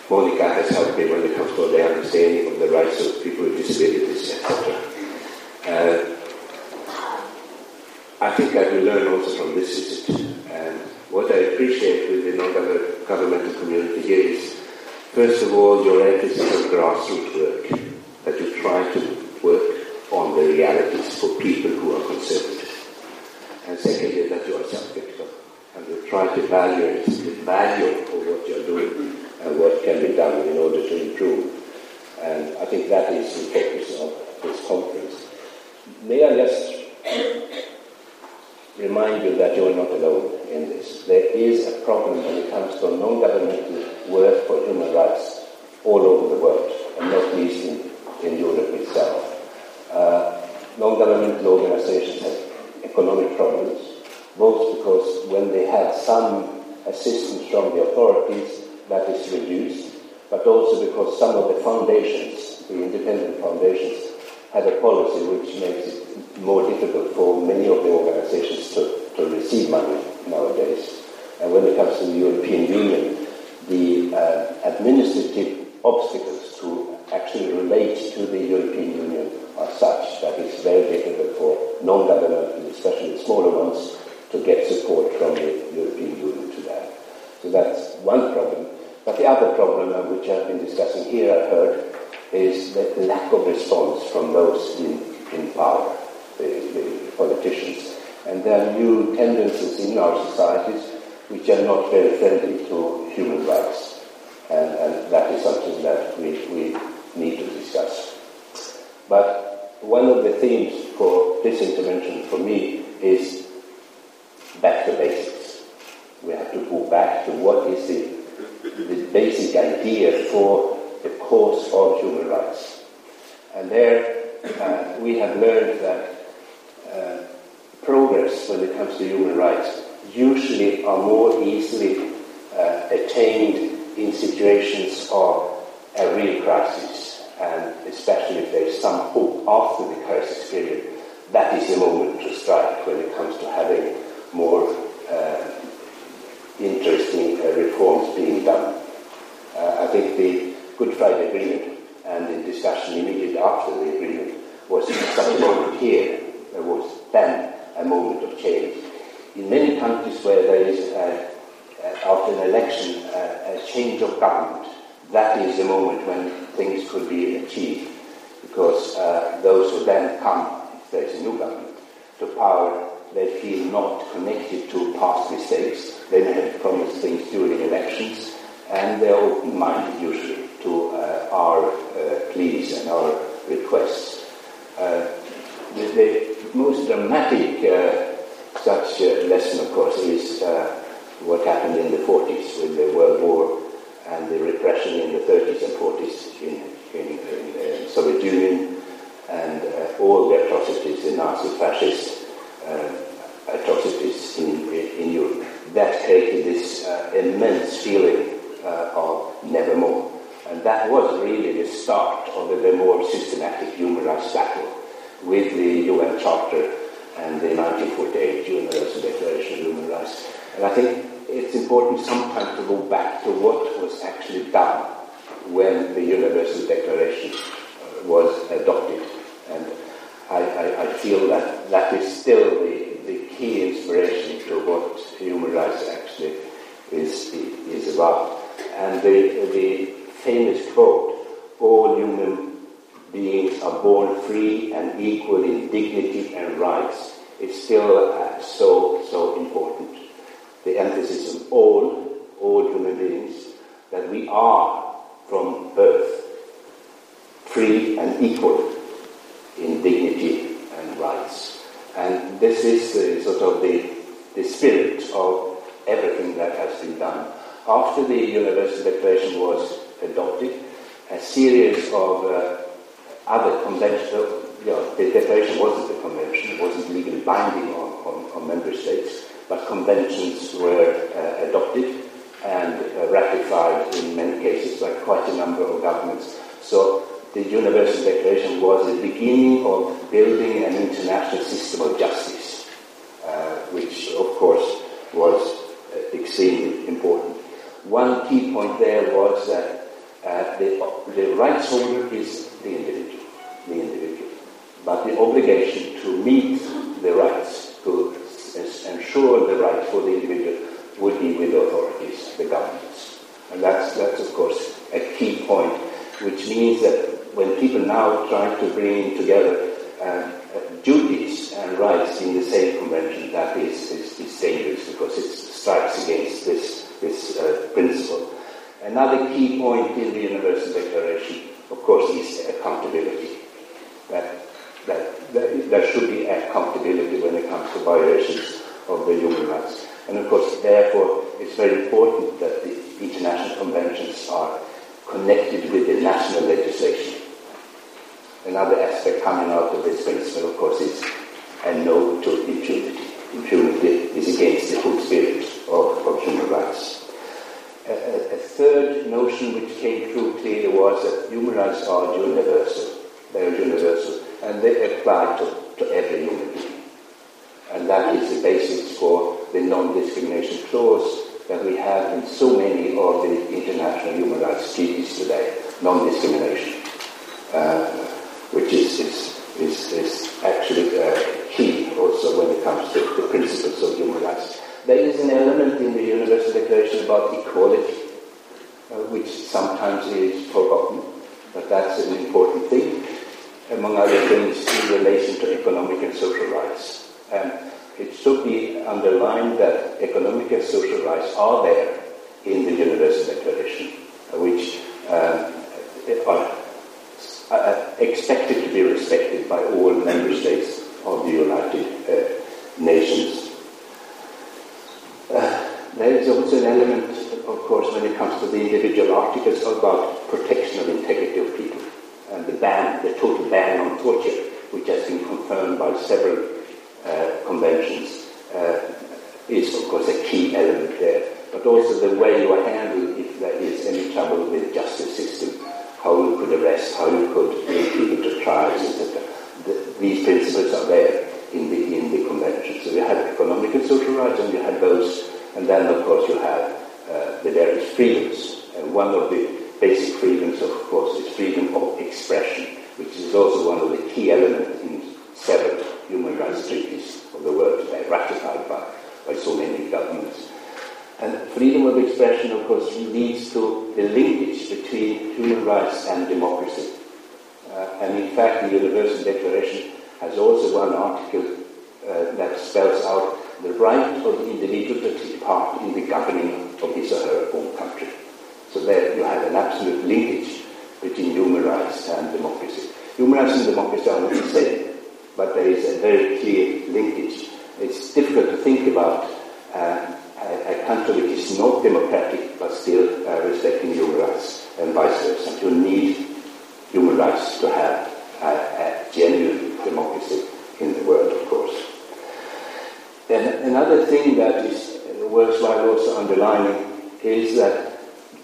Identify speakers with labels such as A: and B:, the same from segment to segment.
A: Monica has helped me when it comes to the understanding of the rights of people with disabilities, etc. I think I will learn also from this visit. And what I appreciate with the non-governmental community here is, first of all, your emphasis on grassroots work, that you try to work on the realities for people who are conservative. And secondly, that you are self-critical and you try to evaluate the value of what you are doing and what can be done in order to improve. And I think that is the focus of this conference. May I just remind you that you are not alone in this. There is a problem when it comes to non-governmental work for human rights all over the world, and not least in Europe itself. Non-governmental organizations have economic problems, both because when they have some assistance from the authorities, that is reduced, but also because some of the foundations, the independent foundations, have a policy which makes it more difficult for many of the organizations to receive money nowadays. And when it comes to the European Union, the administrative obstacles to actually relate to the European Union are such that it's very difficult for non-governmental, especially the smaller ones, to get support from the European Union to that. So that's one problem. But the other problem, which I've been discussing here, I've heard, is the lack of response from those in power, the politicians. And there are new tendencies in our societies which are not very friendly to human rights. And that is something that we need to discuss. But one of the themes for this intervention for me is back to basics. We have to go back to what is the basic idea for the cause of human rights. And there we have learned that progress when it comes to human rights usually are more easily attained in situations of a real crisis, and especially if there is some hope after the crisis period. That is the moment to strike when it comes to having more interesting reforms being done. I think the Good Friday Agreement and the discussion immediately after the agreement was such a moment here. There was then a moment of change. In many countries where there is, after an election, a change of government, that is the moment when things could be achieved, because those who then come, if there is a new government, to power, they feel not connected to past mistakes. They may have promised things during elections, and they're open-minded usually to our pleas and our requests. The most dramatic such lesson, of course, is what happened in the 40s with the World War and the repression in the 30s and 40s in the Soviet Union, and all the atrocities, the Nazi-fascist atrocities in Europe. That created this immense feeling of nevermore. And that was really the start of the more systematic human rights battle with the UN Charter and the 1948 Universal Declaration of Human Rights. And I think it's important sometimes to go back to what was actually done when the Universal Declaration was adopted. And I feel that is still the key inspiration to what human rights actually is about. And the famous quote, "All human beings are born free and equal in dignity and rights," is still so important. The emphasis on all human beings, that we are from birth free and equal in dignity and rights. And this is sort of the spirit of everything that has been done. After the Universal Declaration was adopted, a series of other conventions, the declaration wasn't a convention, it wasn't legally binding on member states, but conventions were adopted and ratified in many cases by quite a number of governments. So the Universal Declaration was the beginning of building an international system of justice, which of course was extremely important. One key point there was that that the rights holder is the individual. But the obligation to meet the rights, to ensure the rights for the individual, would be with the authorities, the governments. And that's of course a key point, which means that when people now try to bring together duties and rights in the same convention, that is dangerous, because it strikes against this principle. Another key point in the Universal Declaration, of course, is accountability. There should be accountability when it comes to violations of the human rights. And of course, therefore, it's very important that the international conventions are connected with the national legislation. Another aspect coming out of this principle, of course, is a no to impunity. Impunity is against the whole spirit of human rights. A third notion which came through clearly was that human rights are universal. They are universal, and they apply to every human being. And that is the basis for the non-discrimination clause that we have in so many of the international human rights treaties today. Non-discrimination, which is actually key also when it comes to the principles of human rights. There is an element in the Universal Declaration about equality, which sometimes is forgotten, but that's an important thing, among other things, in relation to economic and social rights. And it should be underlined that economic and social rights are there in the Universal Declaration, which are expected to be respected by all member states of the United Nations. There is also an element, of course, when it comes to the individual articles about protection of integrity of people, and the total ban on torture, which has been confirmed by several conventions, is of course a key element there. But also the way you handle if there is any trouble with the justice system, how you could arrest, how you could bring people to trials, etc. These principles are there in the convention. So you have economic and social rights, and you have those, and then of course you have the various freedoms. And one of the basic freedoms, of course, is freedom of expression, which is also one of the key elements in several human rights treaties of the world today, ratified by so many governments. And freedom of expression, of course, leads to the linkage between human rights and democracy. And in fact, the Universal Declaration has also one article that spells out the right of the individual to take part in the governing of his or her own country. So there you have an absolute linkage between human rights and democracy. Human rights and democracy are not the same, but there is a very clear linkage. It's difficult to think about a country which is not democratic but still respecting human rights, and vice versa. You need human rights to have a genuine democracy in the world, of course. Then another thing that is worthwhile also underlining is that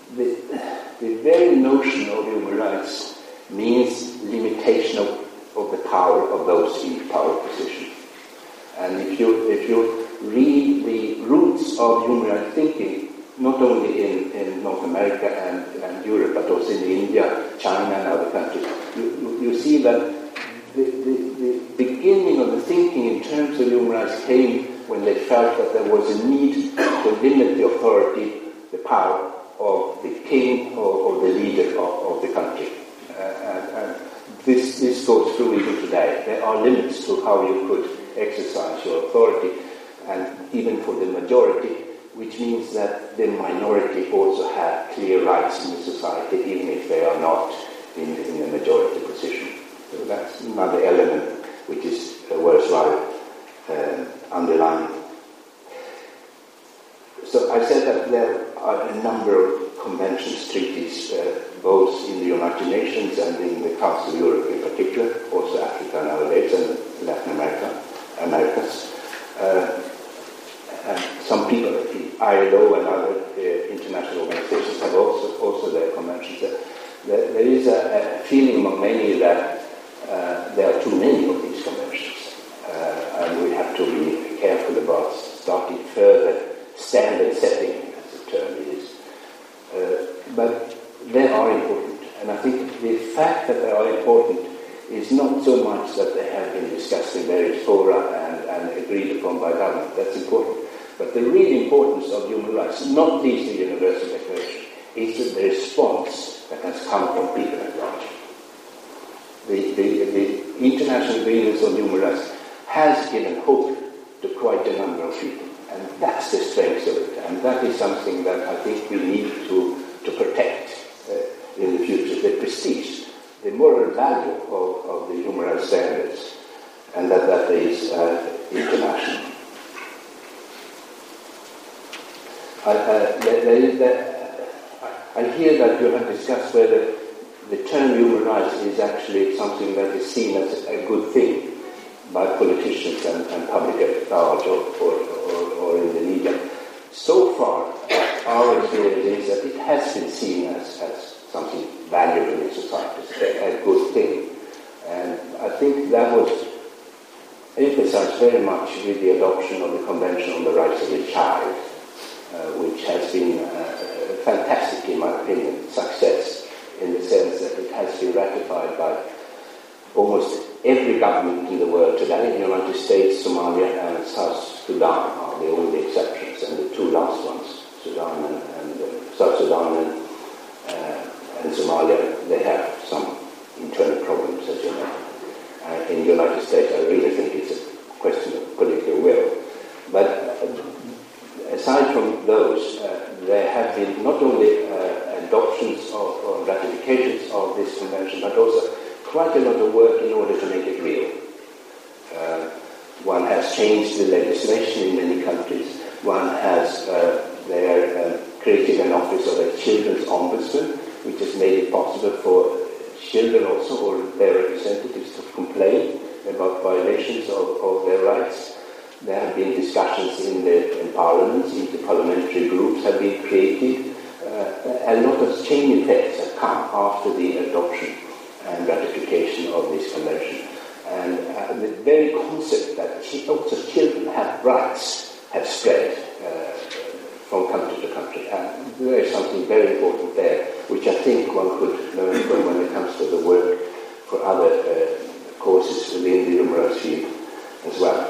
A: the very notion of human rights means limitation of the power of those in power position. And if you read the roots of human rights thinking, not only in North America and Europe, but also in India, China, and other countries, you see that the beginning of the thinking in terms of human rights came when they felt that there was a need to limit the authority, the power of the king or the leader of the country. And this goes through even today. There are limits to how you could exercise your authority, and even for the majority, which means that the minority also have clear rights in the society, even if they are not in a majority position. So that's another element which is worthwhile underlining. So I said that there are a number of conventions, treaties, both in the United Nations and in the Council of Europe in particular, also Africa nowadays and Latin Americas. And some people, ILO and other international organizations have also their conventions. There is a feeling among many that there are too many of these conventions, and we have to be careful about starting further standard setting, as the term is. But they are important. And I think the fact that they are important is not so much that they have been discussed in various fora and agreed upon by government. That's important. But the real importance of human rights, not least the Universal Declaration, is the response that has come from people at large. The international agreements on human rights has given hope to quite a number of people, and that's the strength of it, and that is something that I think we need to protect in the future, the prestige, the moral value of the human rights standards, and that is international. I hear that you have discussed whether the term human rights is actually something that is seen as a good thing by politicians and public at large or in the media. So far, our experience is that it has been seen as something valuable in society, a good thing. And I think that was emphasized very much with the adoption of the Convention on the Rights of the Child, which has been a fantastic, in my opinion, success in the sense that it has been ratified by almost every government in the world today. The United States, Somalia and South Sudan are the only exceptions, and the two last ones, Sudan and South Sudan and Somalia, they have some internal problems, as you know. In the United States, I really think it's a question of political will. But aside from those, there have been not only adoptions or ratifications of this convention, but also quite a lot of work in order to make it real. One has changed the legislation in many countries. One has created an office of a children's ombudsman, which has made it possible for children also or their representatives to complain about violations of their rights. There have been discussions in parliaments, interparliamentary groups have been created. A lot of chain effects have come after the adoption and ratification of this convention. And the very concept that also children have rights have spread from country to country. And there is something very important there, which I think one could learn from when it comes to the work for other courses within the human rights field as well.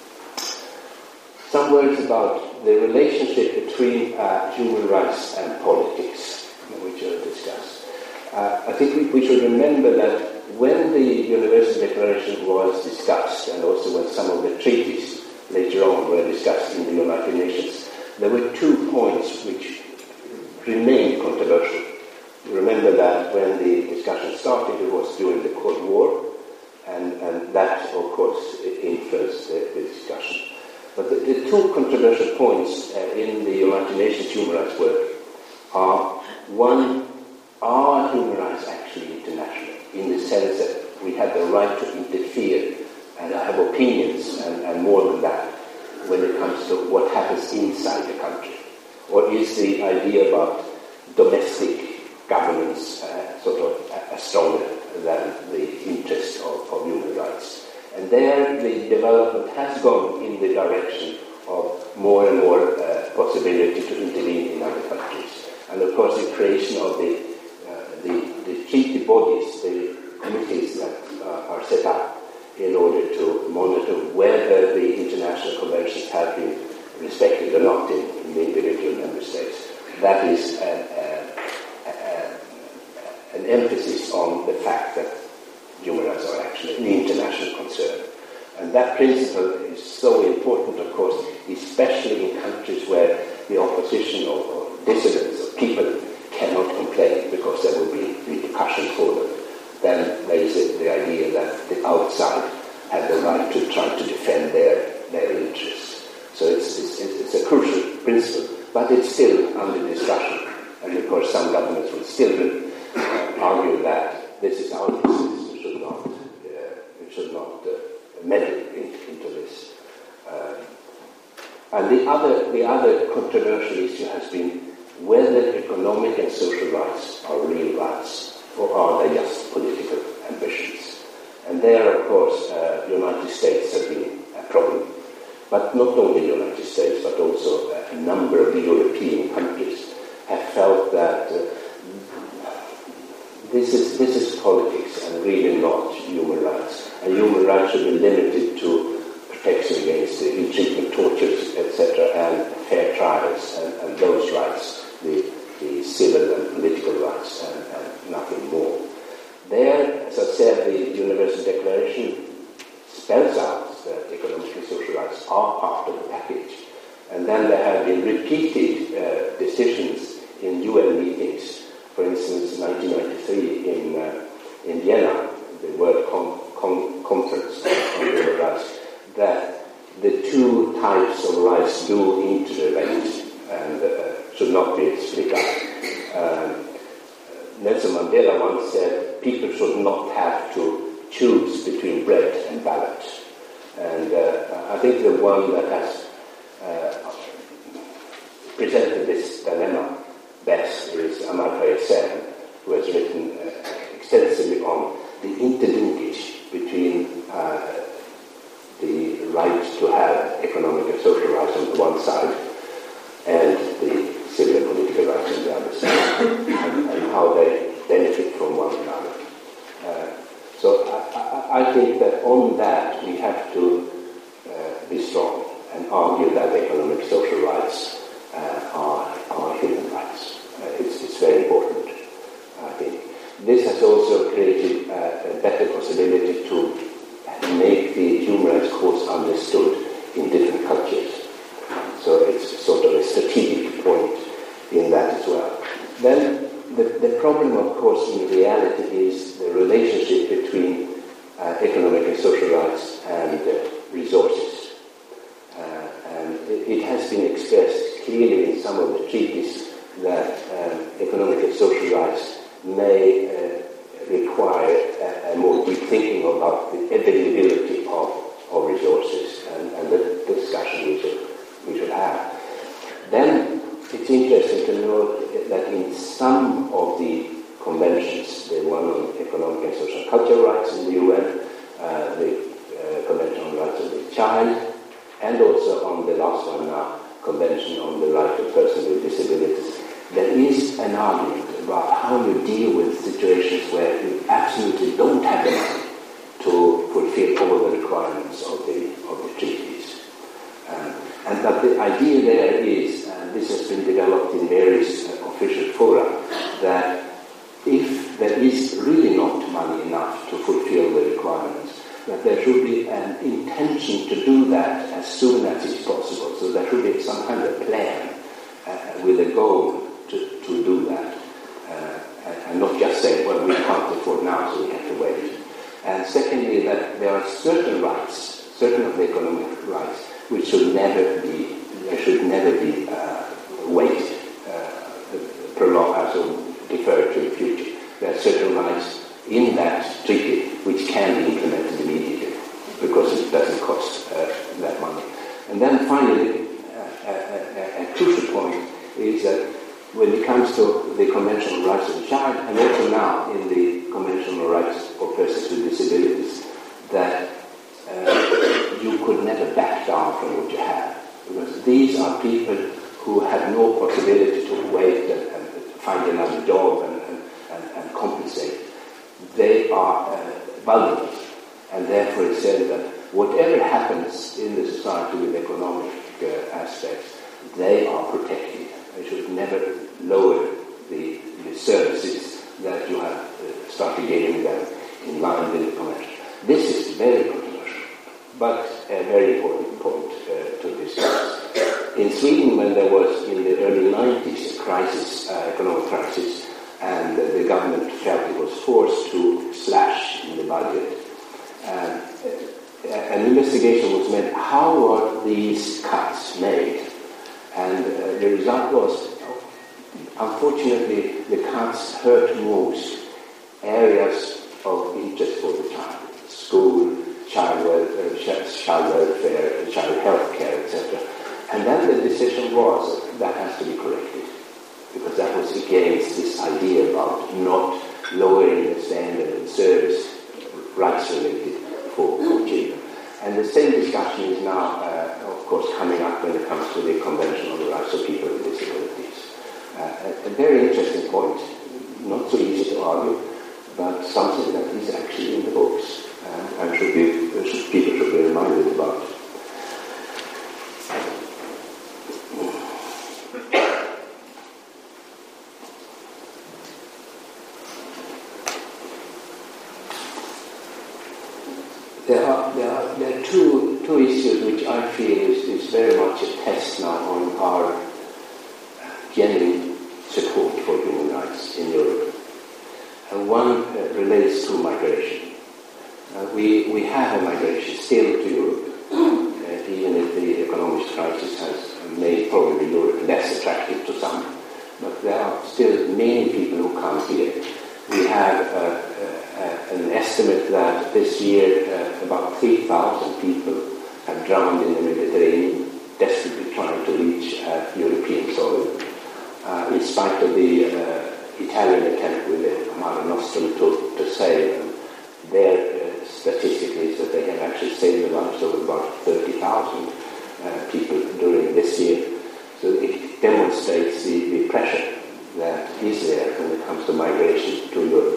A: Some words about the relationship between human rights and politics, which are discussed. I think we should remember that when the Universal Declaration was discussed, and also when some of the treaties later on were discussed in the United Nations, there were 2 points which remained controversial. Remember that when the discussion started, it was during the Cold War, and that, of course, influenced the discussion. But the 2 controversial points in the United Nations human rights work are, one, are human rights actually international, in the sense that we have the right to interfere and have opinions and more than that when it comes to what happens inside the country? Or is the idea about domestic governance sort of stronger than the interest of human rights? And there the development has gone in the direction of more and more possibility to intervene in other countries. And of course the creation of the treaty bodies, the committees that are set up in order to monitor whether the international conventions have been respected or not in the individual member states. That is an emphasis on the fact that human rights are actually an international concern. And that principle is so important, of course, especially in countries where the opposition or dissidents or people cannot complain because there will be repercussions for them. Then there is the idea that the outside have the right to try to defend their interests. So it's a crucial principle, but it's still under discussion. And of course some governments will still argue that this is our business. We should not meddle into this. And the other controversial issue has been whether economic and social rights are real rights, or are they just political ambitions? And there, of course, the United States has been a problem. But not only the United States, but also a number of the European countries have felt that this is politics and really not human rights. And human rights should be limited to protection against ill-treatment, tortures, etc., and fair trials and those rights, the civil and political rights, and nothing more. There, as I said, the Universal Declaration spells out that economic and social rights are part of the package. And then there have been repeated decisions in UN meetings. For instance, 1993 in Vienna, the World Conference on Human Rights, that the two types of rights do interrelate and should not be split up. Nelson Mandela once said, people should not have to choose between bread and ballot. And I think the one that has presented this dilemma best is Amartya Sen, who has written extensively on the interlinkage between the right to have economic and social rights on the one side and the civil and political rights on the other side, and how they benefit from one another. So I think that on that we have to be strong and argue that economic social rights are human rights. It's very important, I think. This has also created a better possibility to make the human rights cause understood in different cultures. So it's sort of a strategic point in that as well. Then the problem, of course, in reality is the relationship between economic and social rights and resources. And it has been expressed clearly in some of the treaties that economic and social rights may require a more deep thinking about the availability of resources and the discussion we should have. Then it's interesting to note that in some of the conventions, the one on economic and social and cultural rights in the UN, the Convention on the Rights of the Child, and also on the last one now, Convention on the Right of Persons with Disabilities, there is an argument about how you deal with situations where you absolutely don't have the money to fulfill all the requirements of the treaties. But the idea there is, and this has been developed in various official fora, that if there is really not money enough to fulfill the requirements, that there should be an intention to do that as soon as it's possible. So there should be some kind of plan with a goal to do that. And not just say, well, we can't afford now, so we have to wait. And secondly, that there are certain rights, certain of the economic rights, which should never be waited, prolonged, also deferred to the future. There are certain rights in that treaty which can be implemented immediately because it doesn't cost that money. And then finally, a crucial point is that when it comes to the Convention on the Rights of the Child, and also now in the Convention on the Rights of Persons with Disabilities, that you could never back down from what you have, because these are people who have no possibility to wait and find another job and compensate. They are vulnerable, and therefore it said that whatever happens in the society with economic aspects, they are protected. They should never lower the services that you have started giving them in line with the convention. This is very controversial, but a very important point to discuss. In Sweden, when there was in the early 90s a crisis, economic crisis, and the government felt it was forced to slash in the budget, an investigation was made. How were these cuts made? And the result was, unfortunately, the cuts hurt most areas of interest for the child: school, child welfare, child health care, etc. And then the decision was that has to be corrected, because that was against this idea about not lowering the standard and service rights related for children. And the same discussion is now, of course, coming up when it comes to the Convention on the Rights of People with Disabilities. A very interesting point, not so easy to argue, but something that is actually in the books and people should be reminded about. There are two issues which I feel is very much a test now on our genuine support for human rights in Europe. And one relates to migration. We have a migration still to Europe, even if the economic crisis has made probably Europe less attractive to some. But there are still many people who come here. We have an estimate that this year about 3,000 people have drowned in the Mediterranean, desperately trying to reach European soil. In spite of the Italian attempt with the Mare Nostrum to save them, their statistic is that they have actually saved the lives of about 30,000 people during this year. So it demonstrates the pressure that is there when it comes to migration to Europe.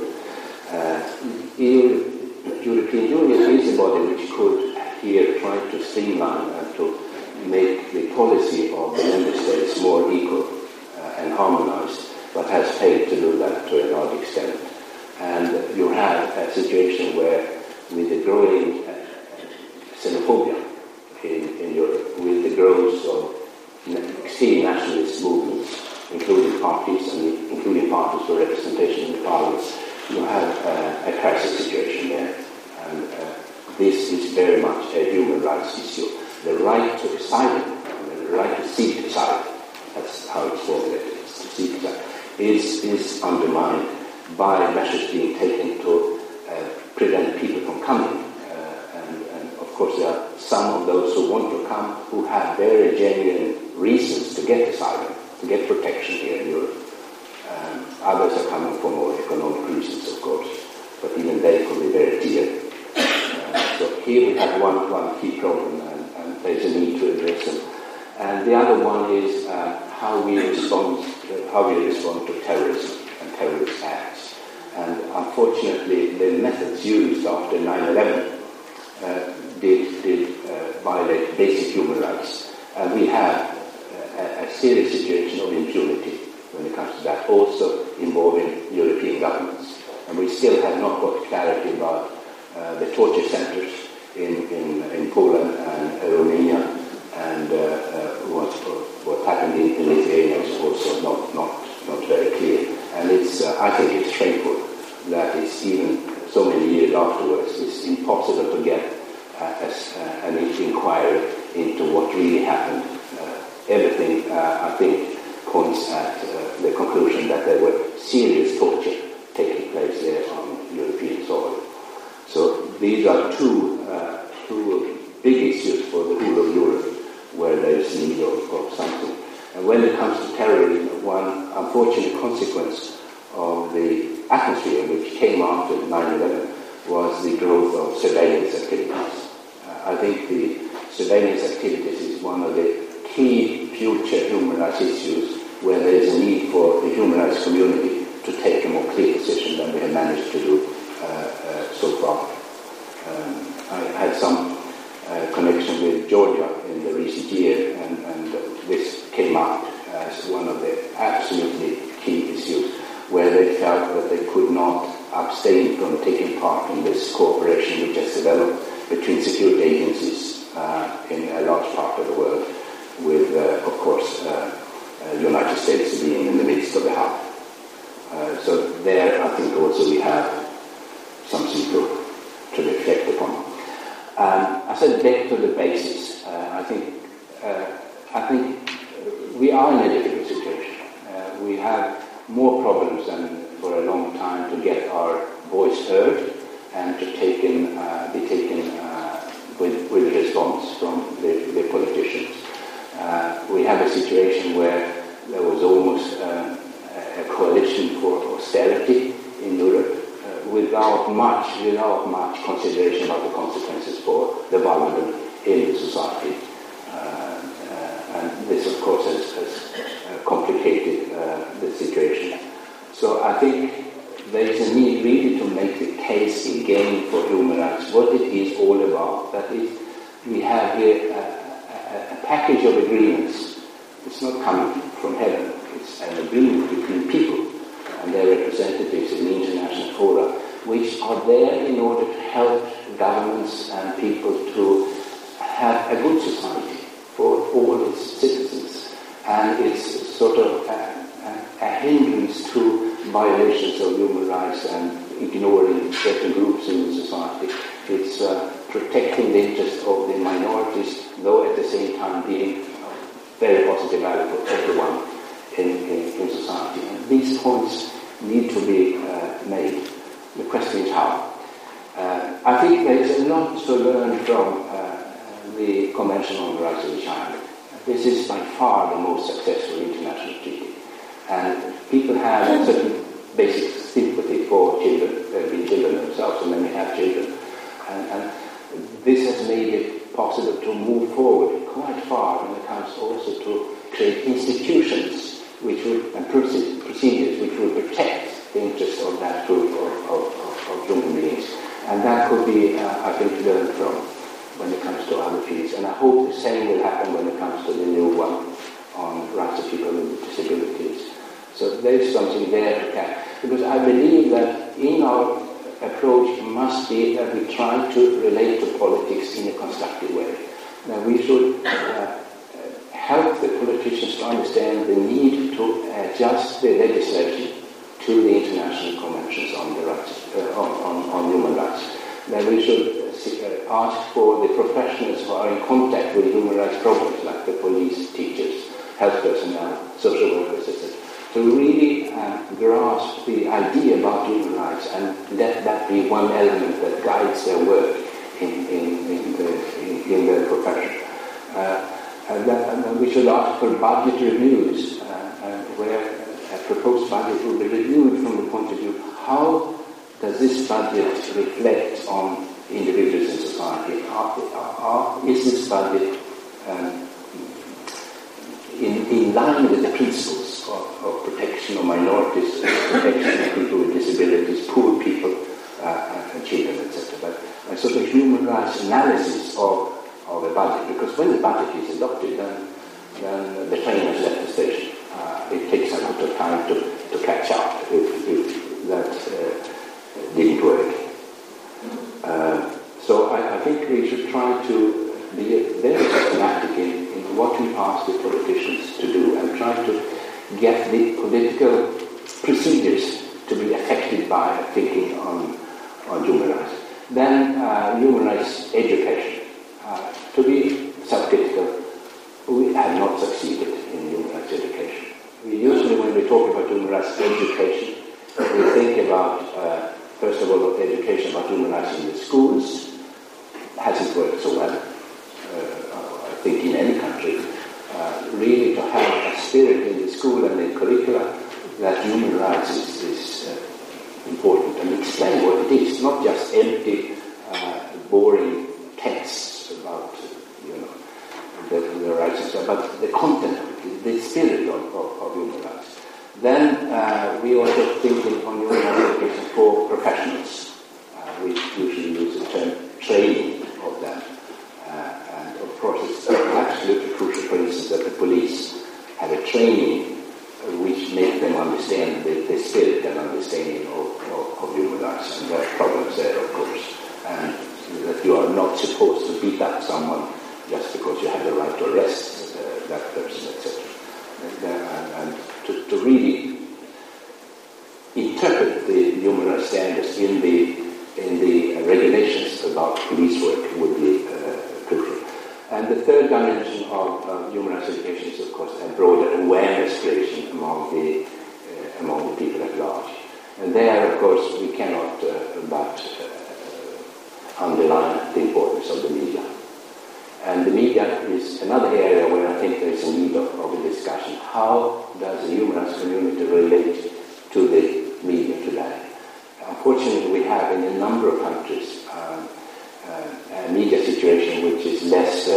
A: European Union is a body which could here try to streamline and to make the policy of the member states more equal and harmonized, but has failed to do that to a large extent. And you have a situation where, with the growing xenophobia in Europe, with the growth of extreme nationalist movements, including parties for representation in the parliament, you have a crisis situation there. And this is very much a human rights issue. The right to asylum, the right to seek asylum, that's how it's formulated, to seek asylum, is undermined by measures being taken to prevent people from coming. And of course there are some of those who want to come who have very genuine reasons to get asylum, to get protection here in Europe. Others are coming for more economic reasons, of course, but even they could be very dear. So here we have one key problem, and there's a need to address them. And the other one is how we respond to terrorism and terrorist acts. And unfortunately, the methods used after 9/11 did violate basic human rights, and we have a serious situation of impunity when it comes to that, also involving European governments. And we still have not got clarity about the torture centers in Poland and Romania, and what happened in Lithuania is also not very clear. And I think it's shameful that it's even so many years afterwards, it's impossible to get an inquiry into what really happened. Everything, I think, points at the conclusion that there were serious torture taking place there on European soil. So these are two big issues for the whole of Europe where there is need of something. And when it comes to terrorism, one unfortunate consequence of the atmosphere which came after 9/11 was the growth of surveillance activities. I think the surveillance activities is one of the key future human rights issues where there is a need for the human rights community to take a more clear position than we have managed to do so far. I had some connection with Georgia in the recent year, and this came up as one of the absolutely key issues where they felt that they could not abstain from taking part in this cooperation which has developed between security agencies in a large part of the world, with, of course, United States being in the midst of the hub. So there, I think also we have something to reflect upon. I said back to the basics. I think we are in a difficult situation. We have more problems than for a long time to get our voice heard and to be taken with response from the politicians. We have a situation where there was almost a coalition for austerity in Europe without much consideration of the consequences for the vulnerable in the society. And this, of course, has complicated the situation. So I think there is a need really to make the case again for human rights, what it is all about. That is, we have here a package of agreements. It's not coming from heaven. It's an agreement between people and their representatives in the international fora, which are there in order to help governments and people to have a good society for all its citizens. And it's sort of a hindrance to violations of human rights and ignoring certain groups in the society. It's protecting the interests of the minorities, though at the same time being very positive value for everyone in society. And these points need to be made. The question is how. I think there is a lot to learn from the Convention on the Rights of the Child. This is by far the most successful international treaty. And people have a certain basic sympathy for children. They've been children themselves, and many have children. And this has made it possible to move forward quite far when it comes also to create institutions and procedures which will protect the interests of that group of human beings. And that could be, I think, learned from when it comes to other fields. And I hope the same will happen when it comes to the new one on rights of people with disabilities. So there is something there to catch. Because I believe that in our approach must be that we try to relate to politics in a constructive way. Now we should help the politicians to understand the need to adjust the legislation to the international conventions on the rights, on human rights. That we should ask for the professionals who are in contact with human rights problems, like the police, teachers, health personnel, social workers, etc., to really grasp the idea about human rights and let that be one element that guides their work in their profession. And we should ask for budget reviews, where a proposed budget will be reviewed from the point of view, how does this budget reflect on individuals in society? Is this budget in line with the principles of protection of minorities, protection of people with disabilities, poor people, and children, etc. But a sort of human rights analysis of a budget, because when the budget is adopted, then the train has left the station. It takes a lot of time to catch up if that didn't work. So I think we should try to be very systematic in what we ask the politicians to do and try to get the political procedures to be affected by thinking on human rights. Then human rights education. To be self-critical, we have not succeeded in human rights education. We usually, when we talk about human rights education, we think about, first of all, education about human rights in the schools. Hasn't worked so well, I think, in any country. Really to have a spirit in the school and in curricula that human rights is important, and explain what it is, not just empty, boring texts about the rights and stuff, but the content, the spirit of human rights. Then we also think on human rights education for professionals. We usually use the term training of them. And of course it's absolutely crucial, for instance, that the police have a training which makes them understand the spirit and understanding of human rights, and there are problems there, of course, and that you are not supposed to beat up someone just because you have the right to arrest that person, etc. And to really interpret the human rights standards in the regulations about police work would be crucial. And the third dimension of human rights education is, of course, a broader awareness creation among the people at large. And there, of course, we cannot but underline the importance of the media. And the media is another area where I think there is a need of a discussion. How does the human rights community relate to the media today? Unfortunately, we have in a number of countries a media situation which is less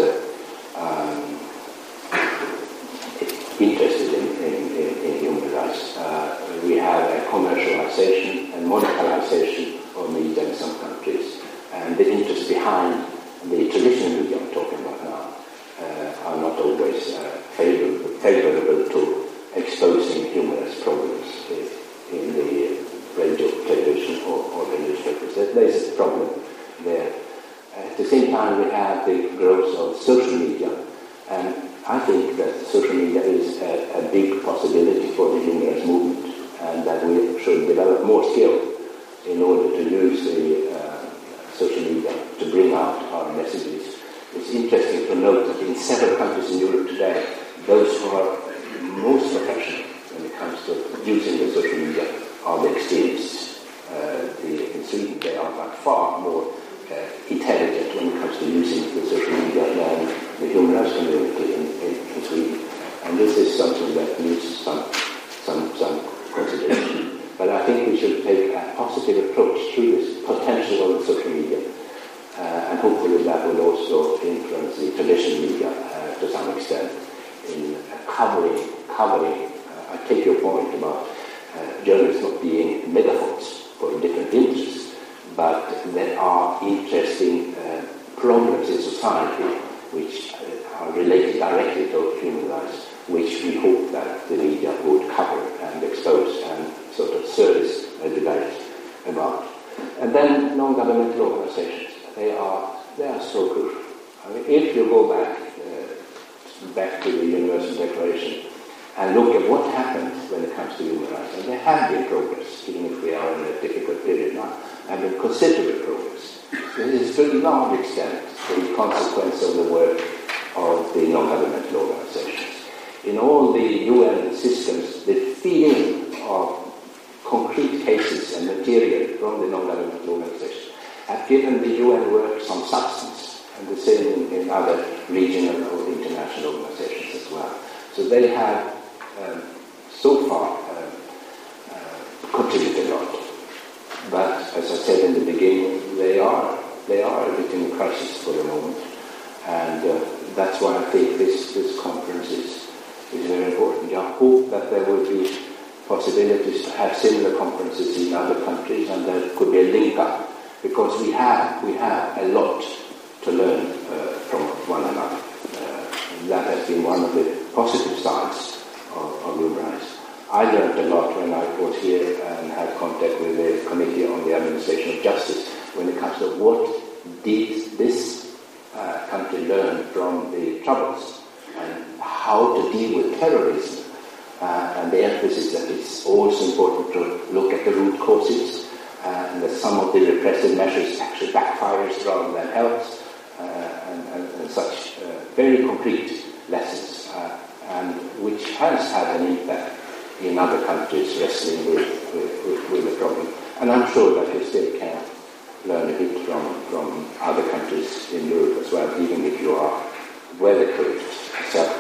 A: interested in human rights. We have a commercialization, and monopolization of media in some countries, and the interest behind the traditional media I'm talking about now are not always favorable to exposing humorous problems in the radio, television, or the newspapers. There's a problem there. At the same time, we have the growth of social media, and I think that social media is a big possibility for the humorous movement, and that we should develop more skill in order to use the social media to bring out our messages. It's interesting to note that in several countries in Europe today, those who are most professional when it comes to using the social media are the extremists. In Sweden, they are by far more intelligent when it comes to using the social media than the humorous community in Sweden. And this is something that needs some consideration. But I think we should take a positive approach to this potential of the social media. And hopefully that will also influence the traditional media to some extent in covering. I take your point about journalists not being megaphones for different interests, but there are interesting problems in society which are related directly to human rights, which we hope that the media would cover and expose and sort of service a debate about. And then non-governmental organizations. They are so crucial. I mean, if you go back to the Universal Declaration and look at what happened when it comes to human rights, and there have been progress, even if we are in a difficult period now, there have been considerable progress. This is to a large extent the consequence of the work of the non-governmental organizations. In all the UN systems, the feeding of concrete cases and material from the non-governmental organizations have given the UN work some substance, and the same in other regional or international organizations as well. So they have so far contributed a lot. But as I said in the beginning, they are a bit in a crisis for the moment, and that's why I think this conference is very important. I hope that there will be possibilities to have similar conferences in other countries, and there could be a link up. Because we have a lot to learn from one another. That has been one of the positive sides of human rights. I learned a lot when I was here and had contact with the Committee on the Administration of Justice when it comes to what did this country learn from the Troubles and how to deal with terrorism. And the emphasis that it's also important to look at the root causes, and that some of the repressive measures actually backfires rather than helps, and such very concrete lessons, and which has had an impact in other countries wrestling with the problem. And I'm sure that we still can learn a bit from other countries in Europe as well, even if you are well equipped